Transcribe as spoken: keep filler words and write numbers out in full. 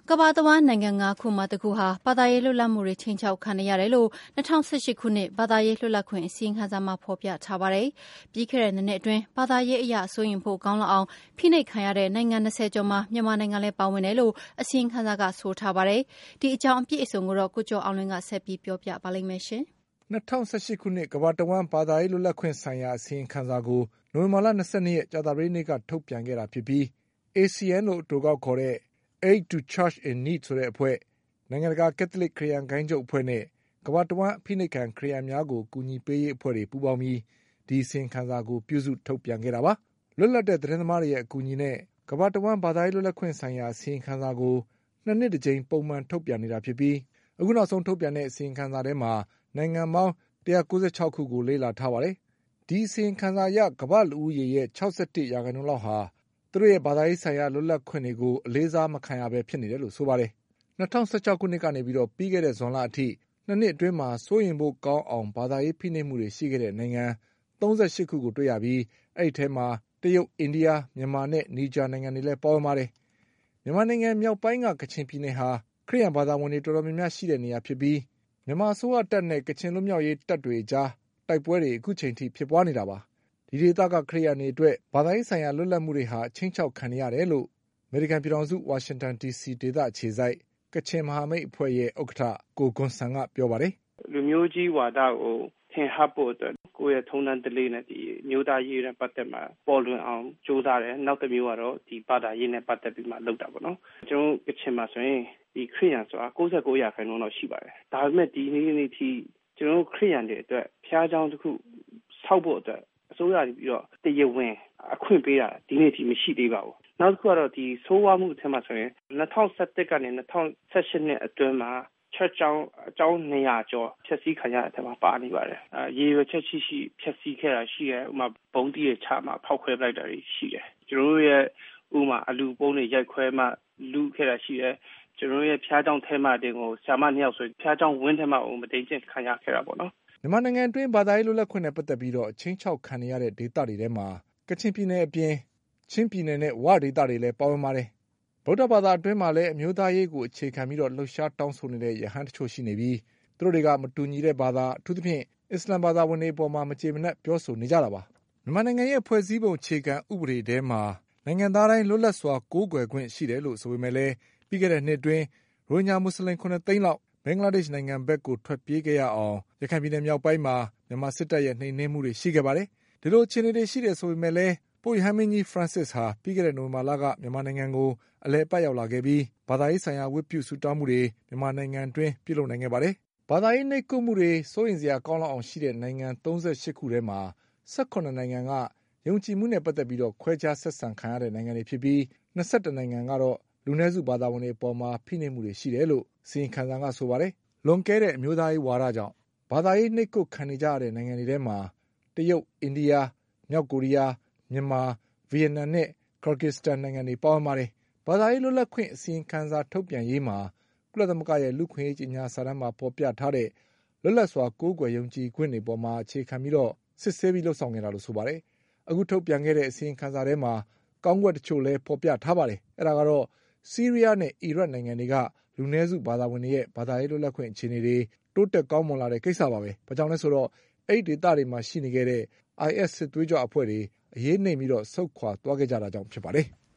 ကမ္ဘာတဝန်းနိုင်ငံငါးခုမှာတစ်ခုဟာဘာသာရေးလွတ်လပ်မှုတွေခြိမ်းခြောက်ခံနေရတယ်လို့၂၀၁၈ခုနှစ်ဘာသာရေးလွတ်လပ်ခွင့်အစီရင်ခံစာမှာဖော်ပြထားပါတယ်။ပြီးခဲ့တဲ့နှစ်နှစ်အတွင်းဘာသာရေးအရစိုးရိမ်ဖို့ကောင်းလောက်အောင်ဖိနှိပ်ခံရတဲ့နိုင်ငံ၂၀ကျော်မှာမြန်မာနိုင်ငံလည်းပါဝင်တယ်လို့အစီရင်ခံစာကဆိုထားပါတယ်။ဒီအကြောင်းအပြည့်အစုံကိုတော့ကိုကျော်အောင်လွင်ကဆက်ပြီးပြောပြပါလိမ့်မယ်ရှင်။၂၀၁၈ခုနှစ်ကမ္ဘာတဝန်းဘာသာရေးလွတ်လပ်ခွင့်ဆိုင်ရာအစီရင်ခံစာကိုနိုဝင်ဘာလ၂၂ရက်ကြာသပတေးနေ့ကထုတ်ပြန်ခဲ့တာဖြစ်ပြီး A C N လို့အတိုကောက်ခေါ်တဲ့ Aid to Church in Need ဆိုတဲ့အဖွဲ့၊နိုင်ငံတကာကက်သလစ်ခရစ်ယာန်ဂိုဏ်းချုပ်အဖွဲ့နဲ့ကမ္ဘာတဝန်းအဖိနှိပ်ခံခရစ်ယာန်များကိုကူညီပေးရေးအဖွဲ့တွေပူးပေါင်းပြီးဒီအစီရင်ခံစာကိုပြုစုထုတ်ပြန်ခဲ့တာပါ။လွတ်လပ်တဲ့သတင်းသမားတွေရဲ့အကူအညီနဲ့ကမ္ဘာတဝန်းဘာသာရေးလွတ်လပ်ခွင့်ဆိုင်ရာအစီရင်ခံစာကိုနှစ်နှစ်တစ်ကြိမ်ပုံမှန်ထုတ်ပြန်နေတာဖြစ်ပြီးအခုနောက်ဆုံးထုတ်ပြန်တဲ့အစီရင်ခံစာထဲမှာနိုင်ငံပေါင်း၁၉၆ခုကိုလေ့လာထားပါတယ်။ဒီအစီရင်ခံစာအရကမ္ဘာ့လူဦးရေရဲ့၆၁ရာခိုင်နှုန်းလောက်ဟာသူတို့ရဲ့ဘာသာရေးဆိုင်ရာလွတ်လပ်ခွင့်တွေကိုအလေးစားမခံရဘဲဖြစ်နေတယ်လို့ဆိုပါတယ်။၂၀၁၆ခုနှစ်ကနေပြီးတော့ပြီးခဲ့တဲ့ဇွန်လအထိနှစ်နှစ်အတွင်းမှာစိုးရိမ်ဖို့ကောင်းအောင်ဘာသာရေးဖိနှိပ်မှုတွေရှိခဲ့တဲ့နိုင်ငံ၃၈ခုကိုတွေ့ရပြီးအဲ့ဒီထဲမှာတရုတ်၊အိန္ဒိယ၊မြန်မာနဲ့နီဂျာနိုင်ငံတွေလည်းပါဝင်ပါတယ်။မြန်မာနိုင်ငံမြောက်ပိုင်းကကချင်ပြည်နယ်ဟာခရစ်ယာန်ဘာသာဝင်တွေတော်တော်များများရှိတဲ့နေရာဖြစ်ပြီးမြန်မာအစိုးရတပ်နဲ့ကချင်လွတ်မြောက်ရေးတပ်တွေကြားတိုက်ပွဲတွေအခုချိန်ထိဖြစ်ပွားနေတာပါ။ဒီဒေသကခရစ်ယာန်တွေအတွက်ဘာသာရေးဆိုင်ရာလွတ်လပ်မှုတွေဟာအချင်းချောက်ခံနေရတယ်လို့အမေရိကန်ပြည်ထောင်စုဝါရှင်တန်ဒီစီဒေသအခြေစိုက်ကချင်မဟာမိတ်အဖွဲ့ရဲ့ဥက္ကဋ္ဌကိုဂွန်ဆန်ကပြောပါတယ်။လူမျိုးကြီးဝါဒကိုထင်ဟပ်ဖို့အတွက်ကိုယ့်ရဲ့ထုံးတမ်းဓလေ့နဲ့ဒီမျိုးသားရေးနဲ့ပတ်သက်မှာပေါ်လွင်အောင်ကြိုးစားတယ်။နောက်တစ်မျိုးကတော့ဒီဘာသာရေးနဲ့ပတ်သက်ပြီးမှလုပ်တာပေါ့နော်။ကျွန်တော်ကချင်မှာဆိုရင်ဒီခရစ်ယာန်ဆိုတာ၉၉ရာခိုင်နှုန်းလောက်ရှိပါတယ်။ဒါပေမဲ့ဒီနေ့နေ့ထိကျွန်တော်ခရစ်ယာန်တွေအတွက်ဖျားเจ้าတစ်ခုဆောက်ဖို့အတွက်အစိုးရပြီးတော့တရားဝင်အခွင့်ပေးတာဒီနေ့ထိမရှိသေးပါဘူး။နောက်တစ်ခုကတော့ဒီဆိုးဝါးမှုအထက်မှာဆိုရင်၂၀၁၁ကနေ၂၀၁၈နှစ်အတွင်းမှာချက်ကြောင်းအကြောင်း၂ရာကျော်ဖြည့်ဆည်းခံရတဲ့အထက်မှာပါနေပါတယ်။အဲရေရွယ်ချက်ရှိရှိဖြည့်ဆည်းခဲ့တာရှိတယ်။ဥပမာဘုံတီးရချမှာဖောက်ခွဲလိုက်တာရှိတယ်။ကျွန်တော်တို့ရဲ့ဥပမာအလူပုံးတွေရိုက်ခွဲမှလူခဲ့တာရှိတယ်။ကျွန်တော်ရဲ့ဖျားเจ้าထဲမှာတင်ကိုဆာမနှစ်ယောက်ဆိုဖျားเจ้าဝင်းထဲမှာမတိန်ကျင်ခံရခဲ့တာပေါ့နော်မြန်မာနိုင်ငံအတွင်းဘာသာရေးလွတ်လပ်ခွင့်နဲ့ပတ်သက်ပြီးတော့အချင်းချောက်ခံရတဲ့ဒေသတွေထဲမှာကချင်ပြည်နယ်အပြင်ချင်းပြည်နယ်နဲ့ဝဒေသတွေလည်းပါဝင်ပါတယ်။ဗုဒ္ဓဘာသာအတွင်းမှာလည်းအမျိုးသားရေးကိုအခြေခံပြီးတော့လှုပ်ရှားတောင်းဆိုနေတဲ့ယဟန်တချို့ရှိနေပြီးသူတို့တွေကမတူညီတဲ့ဘာသာအထူးသဖြင့်အစ္စလမ်ဘာသာဝင်တွေအပေါ်မှာမကျေမနပ်ပြောဆိုနေကြတာပါ။မြန်မာနိုင်ငံရဲ့ဖွဲ့စည်းပုံအခြေခံဥပဒေထဲမှာနိုင်ငံသားတိုင်းလွတ်လပ်စွာကိုးကွယ်ခွင့်ရှိတယ်လို့ဆိုပေမဲ့လည်းပြီးခဲ့တဲ့နှစ်အတွင်းရိုဟင်ဂျာမွတ်စလင်ခုနှစ်သိန်းလောက်ဘင်္ဂလားဒေ့ရှ်နိုင်ငံဘက်ကိုထွက်ပြေးခဲ့ရအောင်ရခိုင်ပြည်နယ်မြောက်ပိုင်းမှာမြန်မာစစ်တပ်ရဲ့နှိမ်နင်းမှုတွေရှိခဲ့ပါတယ်။ဒီလိုအခြေအနေတွေရှိတယ်ဆိုပေမဲ့လည်းပုပ်ရဟန်းမင်းကြီးဖရန့်စစ်ဟာပြီးခဲ့တဲ့နိုဝင်ဘာလကမြန်မာနိုင်ငံကိုအလည်အပတ်ရောက်လာခဲ့ပြီးဘာသာရေးဆိုင်ရာဝတ်ပြုဆုတောင်းမှုတွေမြန်မာနိုင်ငံအတွင်းပြုလုပ်နိုင်ခဲ့ပါတယ်။ဘာသာရေးနှိပ်ကွပ်မှုတွေစိုးရိမ်စရာကောင်းလောက်အောင်ရှိတဲ့နိုင်ငံ၃၈ခုထဲမှာ၁၇နိုင်ငံကယုံကြည်မှုနဲ့ပတ်သက်ပြီးတော့ခွဲခြားဆက်ဆံခံရတဲ့နိုင်ငံတွေဖြစ်ပြီး၂၁နိုင်ငံကတော့လူနည်းစုဘာသာဝင်တွေအပေါ်မှာဖိနှိပ်မှုတွေရှိတယ်လို့အစီရင်ခံစာကဆိုပါတယ်။လွန်ကဲတဲ့အမျိုးသားရေးဝါဒကြောင့်ဘာသာရေးနှိပ်ကွပ်ခံနေကြရတဲ့နိုင်ငံတွေထဲမှာတရုတ်၊အိန္ဒိယ၊မြောက်ကိုရီးယား၊မြန်မာ၊ဗီယက်နမ်နဲ့ကာဂီစတန်နိုင်ငံတွေပါဝင်ပါတယ်။ဘာသာရေးလွတ်လပ်ခွင့်အစီရင်ခံစာထုတ်ပြန်ရေးမှာကုလသမဂ္ဂရဲ့လူ့ခွင့်ရေးကြေညာစာတမ်းမှာဖော်ပြထားတဲ့လွတ်လပ်စွာကိုးကွယ်ယုံကြည်ခွင့်တွေပေါ်မှာအခြေခံပြီးတော့စစ်ဆေးပြီးလှုပ်ဆောင်နေတာလို့ဆိုပါတယ်။အခုထုတ်ပြန်ခဲ့တဲ့အစီရင်ခံစာထဲမှာကောင်းကွက်တချို့လည်းဖော်ပြထားပါတယ်။အဲဒါကတော့ဆီးရီးယားနဲ့အီရတ်နိုင်ငံတွေကလူနည်းစုဘာသာဝင်တွေရဲ့ဘာသာရေးလွတ်လပ်ခွင့်အခြေအနေတွေတိုးတက်ကောင်းမွန်လာတဲ့ကိစ္စပါပဲ။ဘာကြောင့်လဲဆိုတော့အဲ့ဒီဒေသတွေမှာရှိနေခဲ့တဲ့ I S စစ်သွေးကြွအဖွဲ့တွေအရေးနှိမ်ပြီးတော့ဆုတ်ခွာသွားခဲ့ကြတာကြောင့်ဖြစ်ပါတယ်။